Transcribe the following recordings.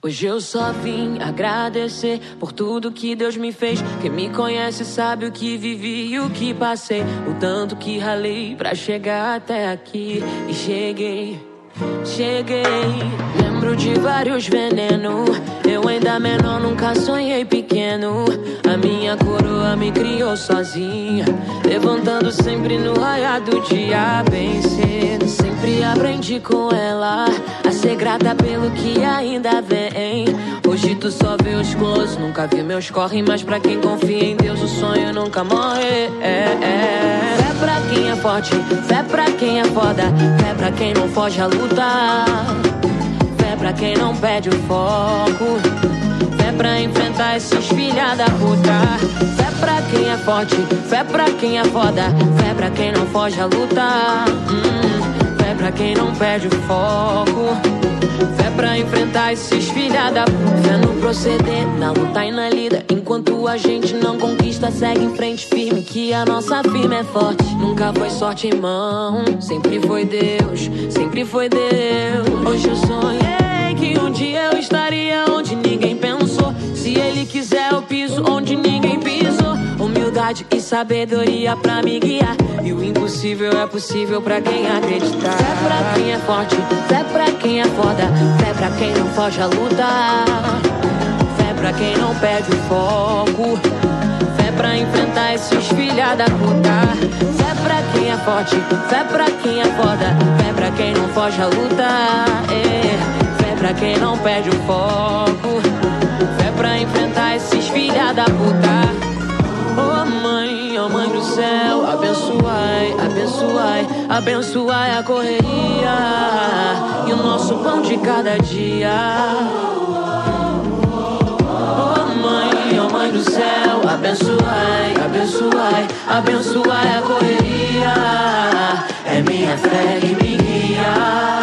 Hoje eu só vim agradecer por tudo que Deus me fez. Quem me conhece sabe o que vivi e o que passei, o tanto que ralei pra chegar até aqui. E cheguei. Lembro de vários venenos, eu ainda menor nunca sonhei pequeno. A minha coroa me criou sozinha, levantando sempre no raiar do dia bem cedo. Sempre aprendi com ela a ser grata pelo que ainda vem. Hoje tu só vê os close, nunca vi meus corre, mas pra quem confia em Deus o sonho nunca morre. Fé pra quem é forte, fé pra quem é foda, fé pra quem não foge à luta, fé pra quem não perde o foco, fé pra enfrentar esses filha da puta. Fé pra quem é forte, fé pra quem é foda, fé pra quem não foge à luta, fé pra quem não perde o foco, fé pra enfrentar esses filha da puta. Fé no proceder, na luta e na lida. Enquanto a gente não conquista, segue em frente firme, que a nossa firma é forte. Nunca foi sorte, irmão, sempre foi Deus, sempre foi Deus. Hoje eu sonhei que um dia eu estaria onde ninguém pensou. Se Ele quiser eu piso onde ninguém pisou. Humildade e sabedoria pra me guiar, e o impossível é possível pra quem acreditar. Fé pra quem é forte, fé pra quem é foda, fé pra quem não foge à luta, fé pra quem não perde o foco, fé pra enfrentar esses filha da puta. Fé pra quem é forte, fé pra quem é foda, fé pra quem não foge à luta, fé pra quem não perde o foco, fé pra enfrentar esses filha da puta. Oh mãe do céu, abençoai, abençoai, abençoai a correria e o nosso pão de cada dia. Oh mãe do céu, abençoai, abençoai, abençoai a correria. É minha fé que me guia.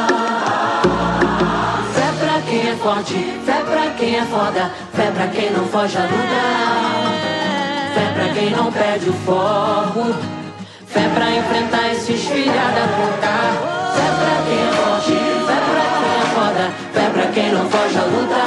Fé pra quem é forte, fé pra quem é foda, fé pra quem não foge à luta, fé pra quem não perde o foco, fé pra enfrentar esses filha da puta. Fé pra quem é forte, fé pra quem é foda, fé pra quem não foge à luta,